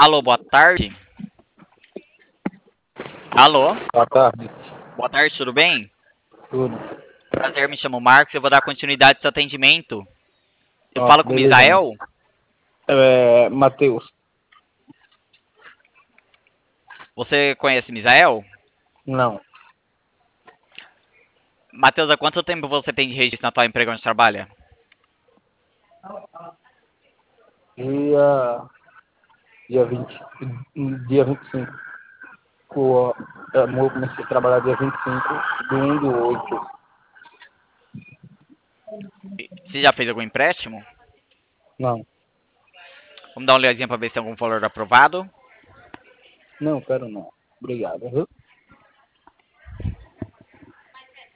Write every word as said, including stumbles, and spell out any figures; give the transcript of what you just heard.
Alô, boa tarde. Alô, Boa tarde. boa tarde, tudo bem? Tudo. Prazer, me chamo Marcos, eu vou dar continuidade ao seu atendimento. Eu Ó, falo com o beleza, mano. Misael? É, Matheus. Você conhece Misael? Não. Matheus, há quanto tempo você tem de registro na tua empresa onde trabalha? Dia, dia vinte, dia vinte e cinco. O, eu comecei a trabalhar dia vinte e cinco de um do oito. Você já fez algum empréstimo? Não, Vamos dar uma olhadinha para ver se tem algum valor aprovado. não quero não. Obrigado, viu?